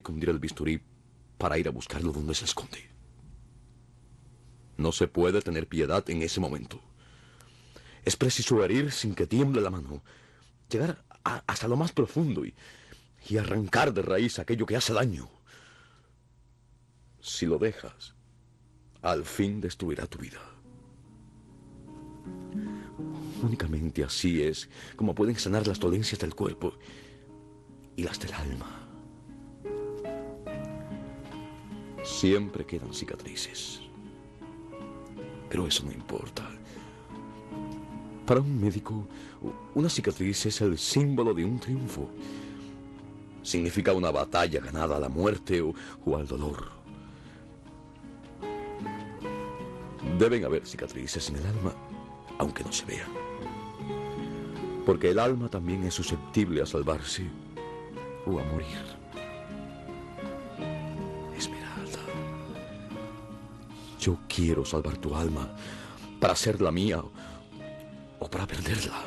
Hundir el bisturí para ir a buscarlo donde se esconde. No se puede tener piedad en ese momento. Es preciso herir sin que tiemble la mano, llegar hasta lo más profundo y arrancar de raíz aquello que hace daño. Si lo dejas, al fin destruirá tu vida. Únicamente así es como pueden sanar las dolencias del cuerpo y las del alma. Siempre quedan cicatrices, pero eso no importa. Para un médico, una cicatriz es el símbolo de un triunfo. Significa una batalla ganada a la muerte o al dolor. Deben haber cicatrices en el alma, aunque no se vean. Porque el alma también es susceptible a salvarse o a morir. Esmeralda, yo quiero salvar tu alma para hacerla mía o para perderla.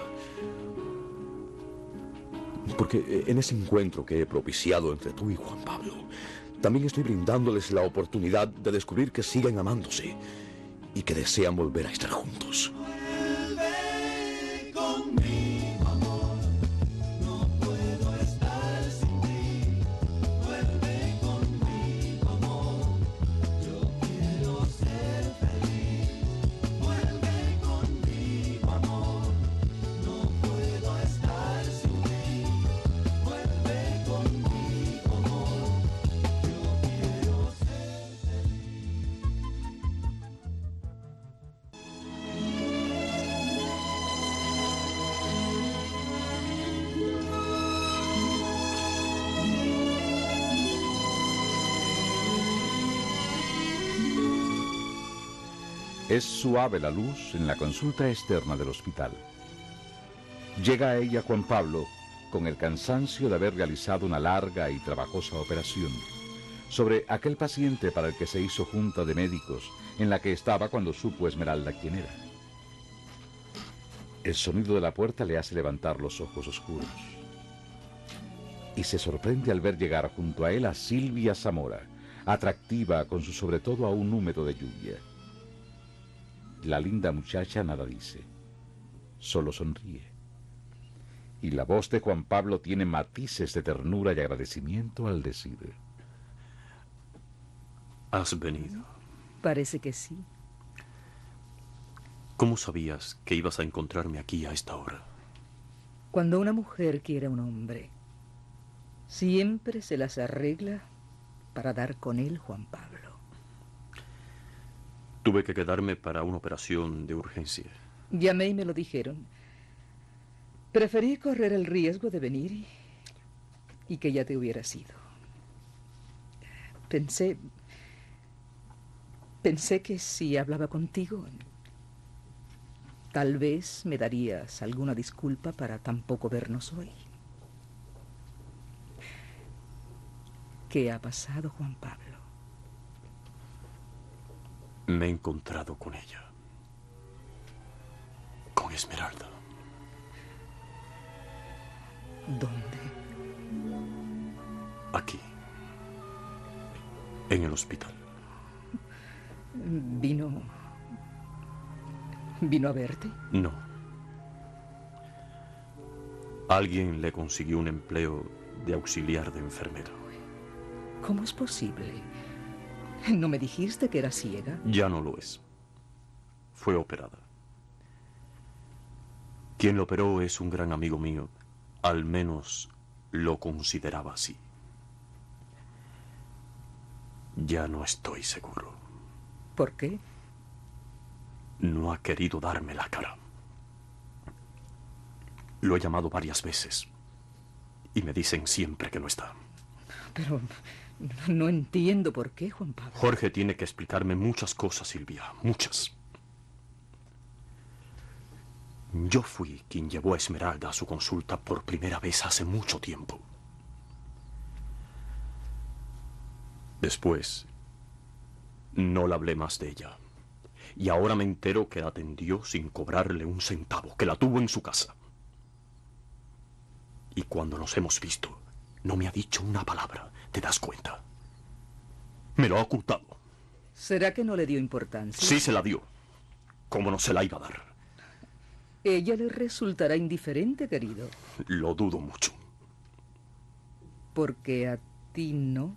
Porque en ese encuentro que he propiciado entre tú y Juan Pablo, también estoy brindándoles la oportunidad de descubrir que siguen amándose y que desean volver a estar juntos. Vuelve conmigo, amor, no puedo estar sin ti. Vuelve conmigo, amor, yo quiero ser feliz. Vuelve conmigo, amor, no puedo estar sin ti. Vuelve conmigo, amor, yo quiero ser feliz. Es suave la luz en la consulta externa del hospital. Llega a ella Juan Pablo con el cansancio de haber realizado una larga y trabajosa operación sobre aquel paciente para el que se hizo junta de médicos en la que estaba cuando supo Esmeralda quién era. El sonido de la puerta le hace levantar los ojos oscuros y se sorprende al ver llegar junto a él a Silvia Zamora, atractiva con su sobretodo aún húmedo de lluvia. La linda muchacha nada dice, solo sonríe. Y la voz de Juan Pablo tiene matices de ternura y agradecimiento al decir: ¿Has venido? Parece que sí. ¿Cómo sabías que ibas a encontrarme aquí a esta hora? Cuando una mujer quiere a un hombre, siempre se las arregla para dar con él, Juan Pablo. Tuve que quedarme para una operación de urgencia. Llamé y me lo dijeron. Preferí correr el riesgo de venir y que ya te hubieras ido. Pensé que si hablaba contigo, tal vez me darías alguna disculpa para tampoco vernos hoy. ¿Qué ha pasado, Juan Pablo? Me he encontrado con ella. Con Esmeralda. ¿Dónde? Aquí. En el hospital. ¿Vino a verte? No. Alguien le consiguió un empleo de auxiliar de enfermera. ¿Cómo es posible? ¿No me dijiste que era ciega? Ya no lo es. Fue operada. Quien lo operó es un gran amigo mío. Al menos lo consideraba así. Ya no estoy seguro. ¿Por qué? No ha querido darme la cara. Lo he llamado varias veces y me dicen siempre que no está. Pero no entiendo por qué, Juan Pablo. Jorge tiene que explicarme muchas cosas, Silvia, muchas. Yo fui quien llevó a Esmeralda a su consulta por primera vez hace mucho tiempo. Después, no le hablé más de ella. Y ahora me entero que la atendió sin cobrarle un centavo, que la tuvo en su casa. Y cuando nos hemos visto, No me ha dicho una palabra, ¿te das cuenta? Me lo ha ocultado. ¿Será que no le dio importancia? Sí se la dio. ¿Cómo no se la iba a dar? Ella le resultará indiferente, querido. Lo dudo mucho. Porque a ti no.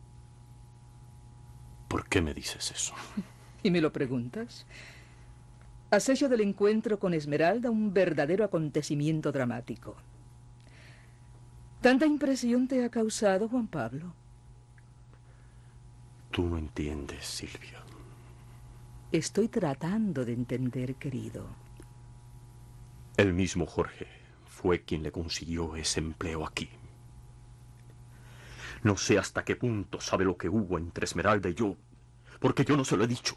¿Por qué me dices eso? ¿Y me lo preguntas? Has hecho del encuentro con Esmeralda un verdadero acontecimiento dramático. ¿Tanta impresión te ha causado, Juan Pablo? Tú no entiendes, Silvia. Estoy tratando de entender, querido. El mismo Jorge fue quien le consiguió ese empleo aquí. No sé hasta qué punto sabe lo que hubo entre Esmeralda y yo, porque yo no se lo he dicho.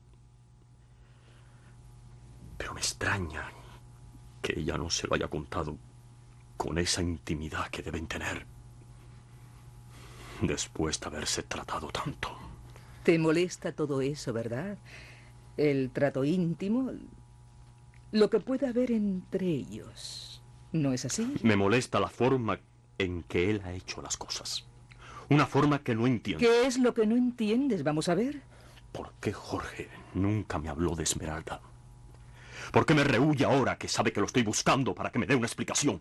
Pero me extraña que ella no se lo haya contado con esa intimidad que deben tener después de haberse tratado tanto. Te molesta todo eso, ¿verdad? El trato íntimo, lo que puede haber entre ellos. ¿No es así? Me molesta la forma en que él ha hecho las cosas. Una forma que no entiendo. ¿Qué es lo que no entiendes? Vamos a ver. ¿Por qué Jorge nunca me habló de Esmeralda? ¿Por qué me rehúye ahora que sabe que lo estoy buscando para que me dé una explicación?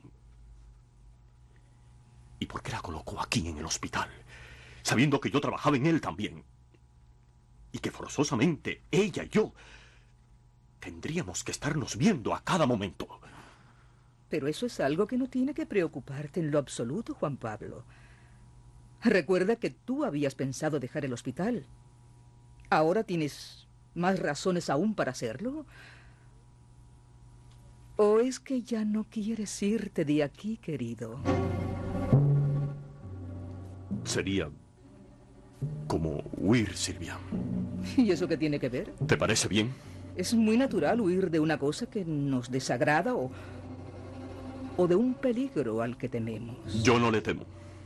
¿Y por qué la colocó aquí en el hospital, sabiendo que yo trabajaba en él también? Y que forzosamente ella y yo tendríamos que estarnos viendo a cada momento. Pero eso es algo que no tiene que preocuparte en lo absoluto, Juan Pablo. Recuerda que tú habías pensado dejar el hospital. ¿Ahora tienes más razones aún para hacerlo? ¿O es que ya no quieres irte de aquí, querido? Sería como huir, Silvia. ¿Y eso qué tiene que ver? ¿Te parece bien? Es muy natural huir de una cosa que nos desagrada o de un peligro al que tememos. Yo no le temo.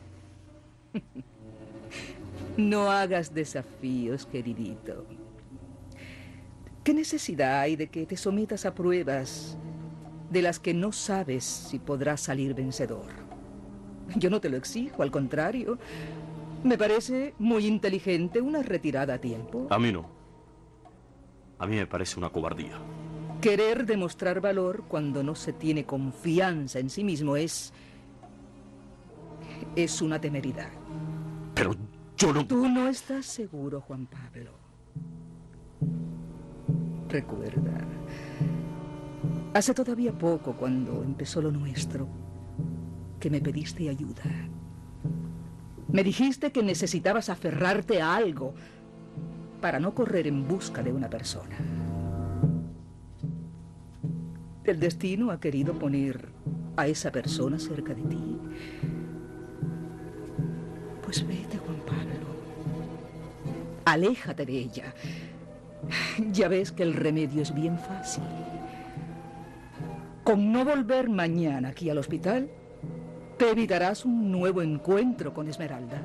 No hagas desafíos, queridito. ¿Qué necesidad hay de que te sometas a pruebas de las que no sabes si podrás salir vencedor? Yo no te lo exijo, al contrario. Me parece muy inteligente una retirada a tiempo. A mí no. A mí me parece una cobardía. Querer demostrar valor cuando no se tiene confianza en sí mismo es una temeridad. Pero yo no... Tú no estás seguro, Juan Pablo. Recuerda, hace todavía poco, cuando empezó lo nuestro, que me pediste ayuda. Me dijiste que necesitabas aferrarte a algo para no correr en busca de una persona. El destino ha querido poner a esa persona cerca de ti. Pues vete, Juan Pablo. Aléjate de ella. Ya ves que el remedio es bien fácil. Con no volver mañana aquí al hospital, te evitarás un nuevo encuentro con Esmeralda.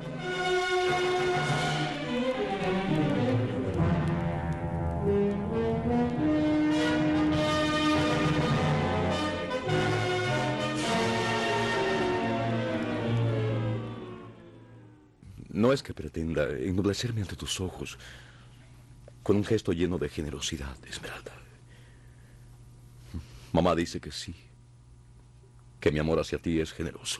No es que pretenda ennoblecerme ante tus ojos con un gesto lleno de generosidad, Esmeralda. Mamá dice que sí, que mi amor hacia ti es generoso.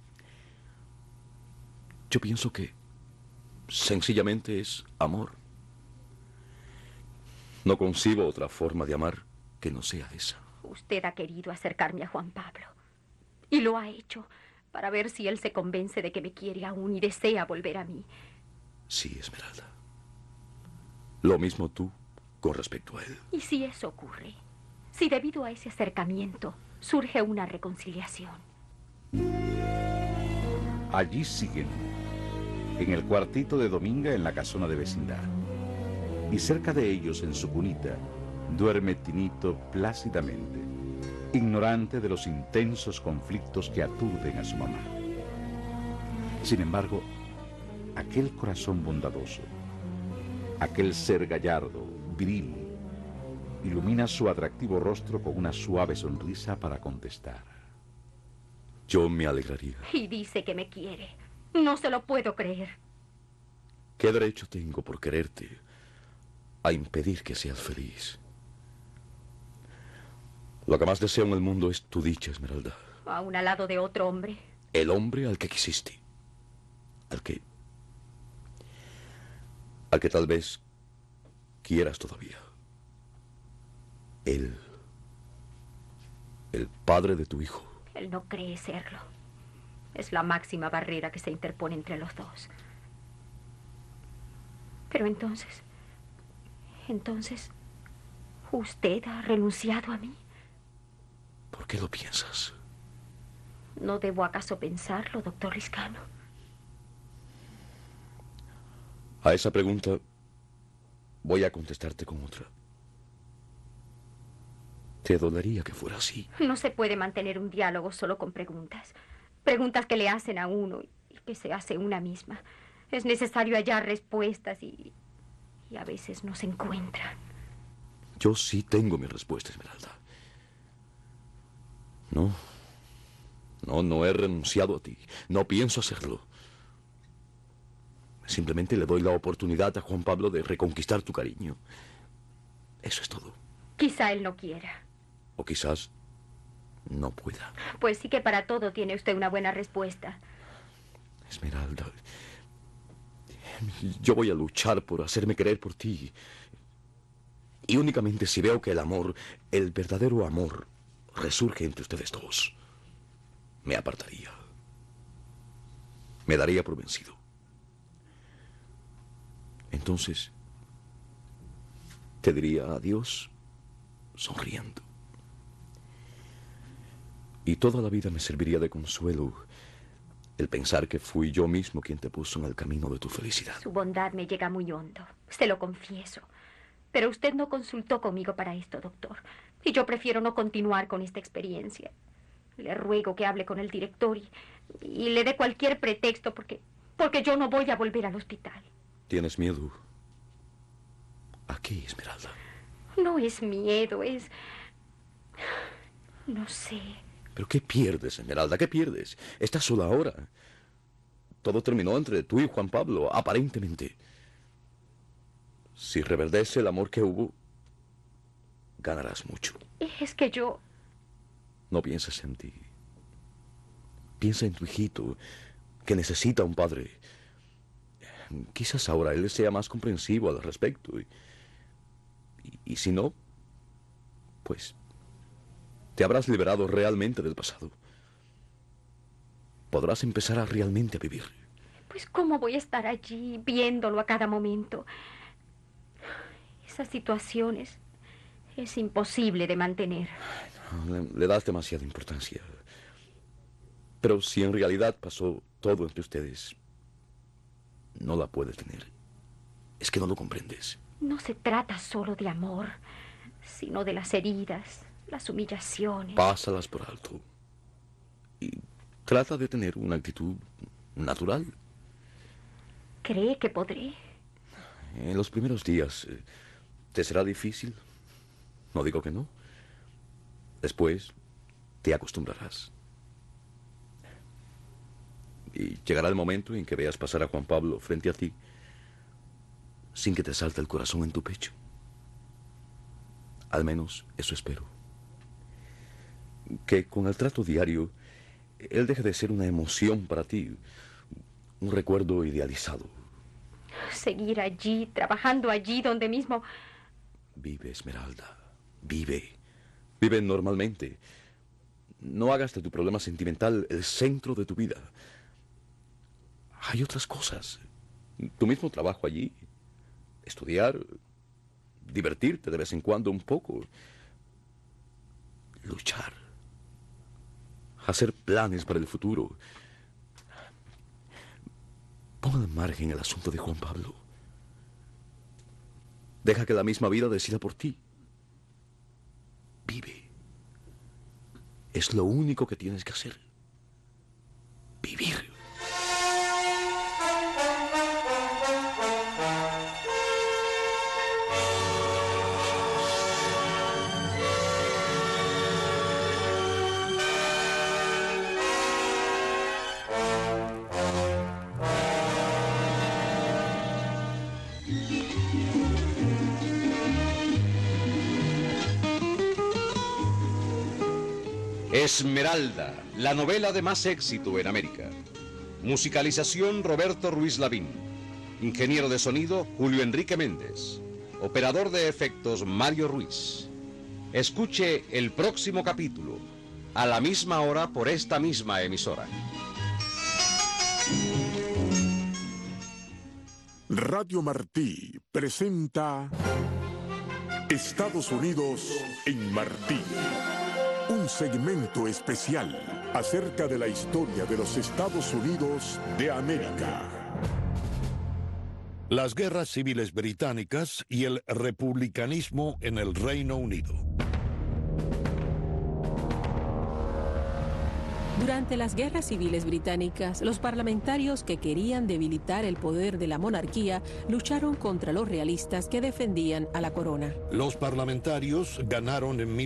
Yo pienso que sencillamente es amor. No concibo otra forma de amar que no sea esa. Usted ha querido acercarme a Juan Pablo. Y lo ha hecho para ver si él se convence de que me quiere aún y desea volver a mí. Sí, Esmeralda. Lo mismo tú con respecto a él. ¿Y si eso ocurre? Si debido a ese acercamiento surge una reconciliación. Allí siguen, en el cuartito de Dominga en la casona de vecindad. Y cerca de ellos, en su cunita, duerme Tinito plácidamente, ignorante de los intensos conflictos que aturden a su mamá. Sin embargo, aquel corazón bondadoso, aquel ser gallardo, viril, ilumina su atractivo rostro con una suave sonrisa para contestar. Yo me alegraría. Y dice que me quiere. No se lo puedo creer. ¿Qué derecho tengo por quererte a impedir que seas feliz? Lo que más deseo en el mundo es tu dicha, Esmeralda. Aún al lado de otro hombre. El hombre al que quisiste. Al que tal vez quieras todavía. Él. El padre de tu hijo. Él no cree serlo. Es la máxima barrera que se interpone entre los dos. Pero entonces, ¿usted ha renunciado a mí? ¿Por qué lo piensas? ¿No debo acaso pensarlo, doctor Liscano? A esa pregunta voy a contestarte con otra. ¿Te dolería que fuera así? No se puede mantener un diálogo solo con preguntas. Preguntas que le hacen a uno y que se hace una misma. Es necesario hallar respuestas y a veces no se encuentran. Yo sí tengo mi respuesta, Esmeralda. No he renunciado a ti. No pienso hacerlo. Simplemente le doy la oportunidad a Juan Pablo de reconquistar tu cariño. Eso es todo. Quizá él no quiera. O quizás no pueda. Pues sí que para todo tiene usted una buena respuesta. Esmeralda, yo voy a luchar por hacerme querer por ti. Y únicamente si veo que el amor, el verdadero amor, resurge entre ustedes dos, me apartaría. Me daría por vencido. Entonces, te diría adiós sonriendo. Y toda la vida me serviría de consuelo el pensar que fui yo mismo quien te puso en el camino de tu felicidad. Su bondad me llega muy hondo, se lo confieso. Pero usted no consultó conmigo para esto, doctor. Y yo prefiero no continuar con esta experiencia. Le ruego que hable con el director y le dé cualquier pretexto porque yo no voy a volver al hospital. ¿Tienes miedo? ¿A qué, Esmeralda? No es miedo, es... No sé. ¿Pero qué pierdes, Esmeralda? ¿Qué pierdes? Estás sola ahora. Todo terminó entre tú y Juan Pablo, aparentemente. Si reverdece el amor que hubo, ganarás mucho. Es que yo... No pienses en ti. Piensa en tu hijito, que necesita un padre. Quizás ahora él sea más comprensivo al respecto. Y si no, pues te habrás liberado realmente del pasado. Podrás empezar a realmente a vivir. Pues ¿cómo voy a estar allí viéndolo a cada momento? Esas situaciones es imposible de mantener. Le das demasiada importancia. Pero si en realidad pasó todo entre ustedes, no la puedes tener. Es que no lo comprendes. No se trata solo de amor, sino de las heridas, las humillaciones. Pásalas por alto. Y trata de tener una actitud natural. ¿Cree que podré? En los primeros días te será difícil. No digo que no. Después te acostumbrarás. Y llegará el momento en que veas pasar a Juan Pablo frente a ti sin que te salte el corazón en tu pecho. Al menos eso espero. Que con el trato diario él deje de ser una emoción para ti, un recuerdo idealizado. Seguir allí, trabajando allí donde mismo... Vive, Esmeralda, vive. Vive normalmente. No hagas de tu problema sentimental el centro de tu vida. Hay otras cosas. Tu mismo trabajo allí. Estudiar. Divertirte de vez en cuando un poco. Luchar. Hacer planes para el futuro. Pon al margen el asunto de Juan Pablo. Deja que la misma vida decida por ti. Vive. Es lo único que tienes que hacer. Vivir. Esmeralda, la novela de más éxito en América. Musicalización Roberto Ruiz Lavín. Ingeniero de sonido Julio Enrique Méndez. Operador de efectos Mario Ruiz. Escuche el próximo capítulo, a la misma hora por esta misma emisora. Radio Martí presenta Estados Unidos en Martí. Un segmento especial acerca de la historia de los Estados Unidos de América. Las guerras civiles británicas y el republicanismo en el Reino Unido. Durante las guerras civiles británicas, los parlamentarios que querían debilitar el poder de la monarquía lucharon contra los realistas que defendían a la corona. Los parlamentarios ganaron en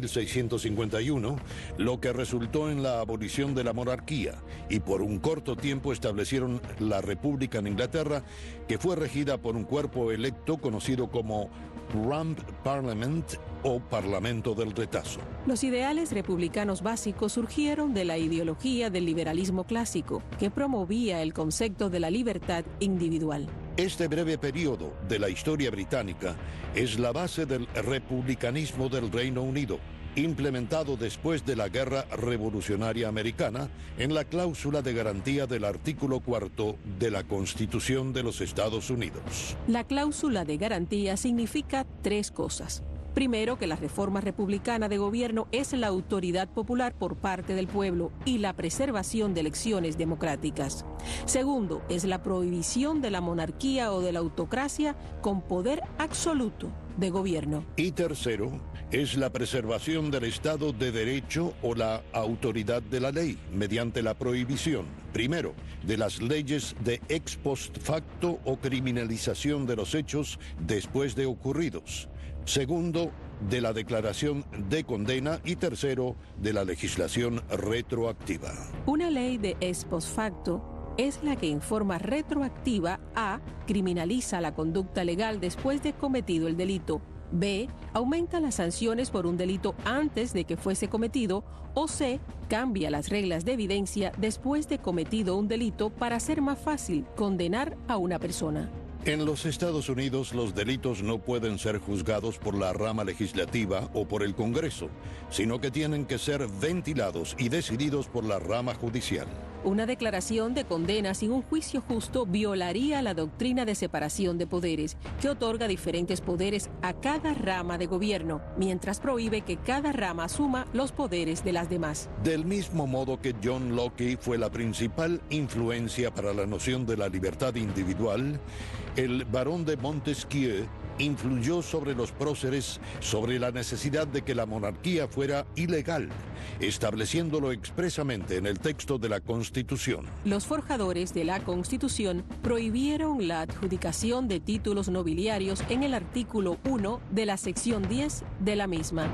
1651, lo que resultó en la abolición de la monarquía, y por un corto tiempo establecieron la República en Inglaterra, que fue regida por un cuerpo electo conocido como Rump Parliament o Parlamento del Retazo. Los ideales republicanos básicos surgieron de la ideología del liberalismo clásico, que promovía el concepto de la libertad individual. Este breve periodo de la historia británica es la base del republicanismo del Reino Unido, implementado después de la Guerra Revolucionaria Americana en la cláusula de garantía del artículo 4 de la Constitución de los Estados Unidos. La cláusula de garantía significa tres cosas. Primero, que la reforma republicana de gobierno es la autoridad popular por parte del pueblo y la preservación de elecciones democráticas. Segundo, es la prohibición de la monarquía o de la autocracia con poder absoluto de gobierno. Y tercero, es la preservación del Estado de Derecho o la autoridad de la ley mediante la prohibición, primero, de las leyes de ex post facto o criminalización de los hechos después de ocurridos. Segundo, de la declaración de condena y tercero, de la legislación retroactiva. Una ley de ex post facto es la que en forma retroactiva A. criminaliza la conducta legal después de cometido el delito, B. aumenta las sanciones por un delito antes de que fuese cometido, o C. cambia las reglas de evidencia después de cometido un delito para hacer más fácil condenar a una persona. En los Estados Unidos, los delitos no pueden ser juzgados por la rama legislativa o por el Congreso, sino que tienen que ser ventilados y decididos por la rama judicial. Una declaración de condena sin un juicio justo violaría la doctrina de separación de poderes, que otorga diferentes poderes a cada rama de gobierno, mientras prohíbe que cada rama asuma los poderes de las demás. Del mismo modo que John Locke fue la principal influencia para la noción de la libertad individual, el barón de Montesquieu influyó sobre los próceres sobre la necesidad de que la monarquía fuera ilegal, estableciéndolo expresamente en el texto de la Constitución. Los forjadores de la Constitución prohibieron la adjudicación de títulos nobiliarios en el artículo 1 de la sección 10 de la misma.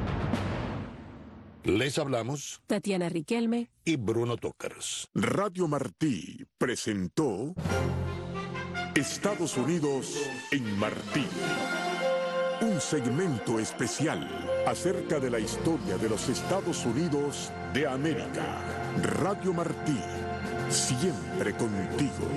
Les hablamos Tatiana Riquelme y Bruno Tokars. Radio Martí presentó Estados Unidos en Martí. Un segmento especial acerca de la historia de los Estados Unidos de América. Radio Martí, siempre contigo.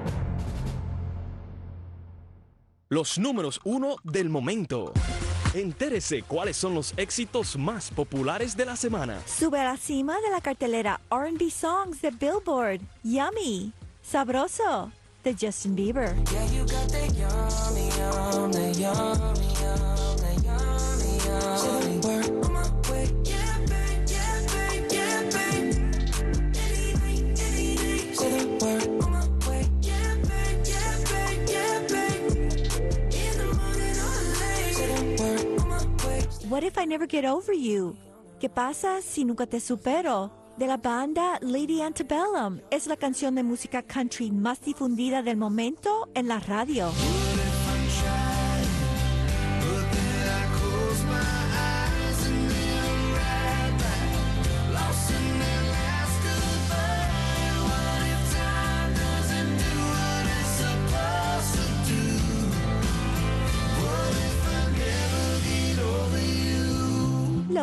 Los números 1 del momento. Entérese cuáles son los éxitos más populares de la semana. Sube a la cima de la cartelera R&B Songs de Billboard. Yummy. Sabroso. De Justin Bieber. Yeah, you got that yummy, yum, that yummy, yum, that yummy, yum. Work on my way, yeah, babe, yeah, babe, yeah, babe. Any day. Say the word on my way, yeah, babe, yeah, babe, yeah, babe. In the morning or late. Say the word on my way. What if I never get over you? ¿Qué pasa si nunca te supero? De la banda Lady Antebellum, es la canción de música country más difundida del momento en la radio.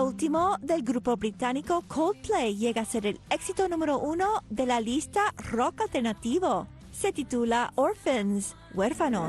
último, del grupo británico Coldplay, llega a ser el éxito número 1 de la lista rock alternativo. Se titula Orphans, Huérfanos.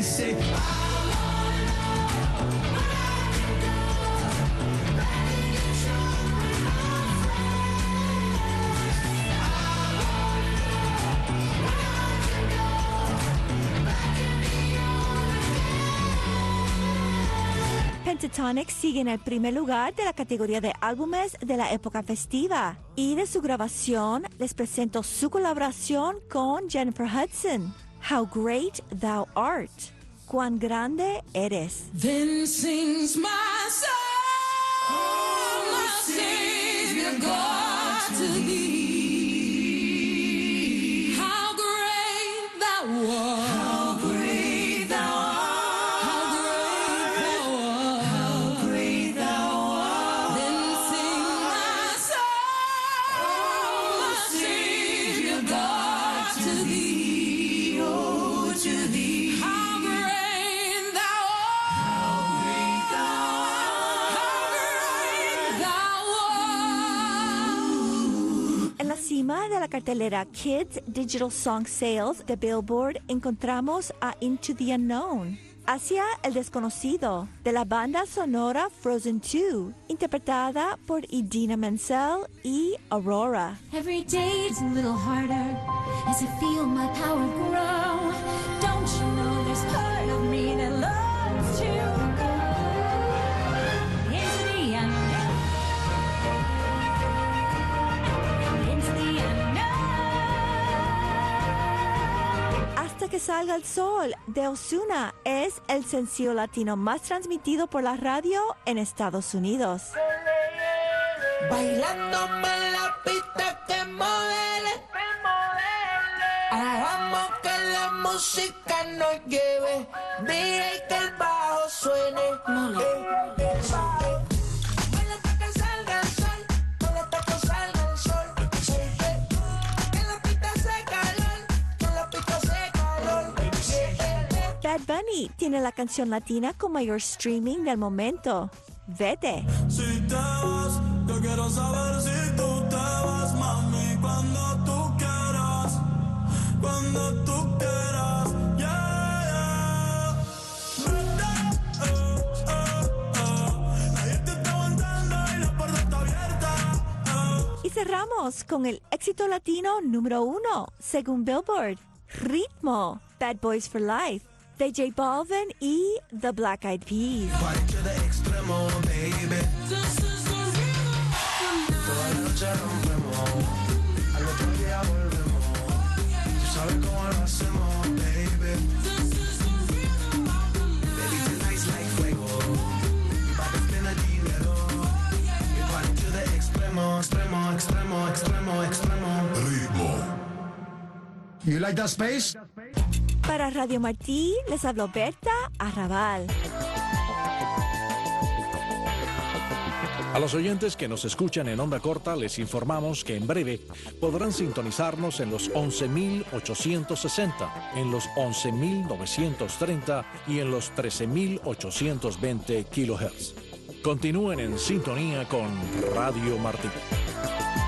Pentatonix sigue en el primer lugar de la categoría de álbumes de la época festiva. Y de su grabación les presento su colaboración con Jennifer Hudson. How Great Thou Art. Cuán grande eres. Then sings my soul, my Savior God, to thee. How great thou art. How great thou art. De la cartelera Kids Digital Song Sales de Billboard encontramos a Into the Unknown, Hacia el Desconocido, de la banda sonora Frozen 2, interpretada por Idina Menzel y Aurora. Every day it's a little harder as I feel my power grow. Don't you know there's part of me that loves to go into the unknown. Hasta que salga el sol de Ozuna es el sencillo latino más transmitido por la radio en Estados Unidos. Bailándome en la pista que modele. Hagamos que la música nos lleve. Dile que el bajo suene. Baila hasta que salga el sol. Baila hasta que salga el sol. Que la pista hace calor. Que la pista hace calor. Bad Bunny tiene la canción latina con mayor streaming del momento. Vete. Si te vas, yo quiero saber si tú te vas, mami, cuando tú quieras, cuando tú quieras, yeah, yeah. Vete, nadie te está aguantando y la puerta está abierta. Y cerramos con el éxito latino número 1, según Billboard, Ritmo, Bad Boys for Life, de J Balvin y The Black Eyed Peas. Extremo, baby. Toda la noche rompemos, al otro día volvemos. Tú sabes cómo lo hacemos, baby. Baby, tonight's like fuego. Mi papi tiene dinero. We party to the extremo, extremo, extremo, extremo, extremo. Ritmo. You like that space? Para Radio Martí les habló Berta Arrabal. A los oyentes que nos escuchan en onda corta les informamos que en breve podrán sintonizarnos en los 11.860, en los 11.930 y en los 13.820 kHz. Continúen en sintonía con Radio Martí.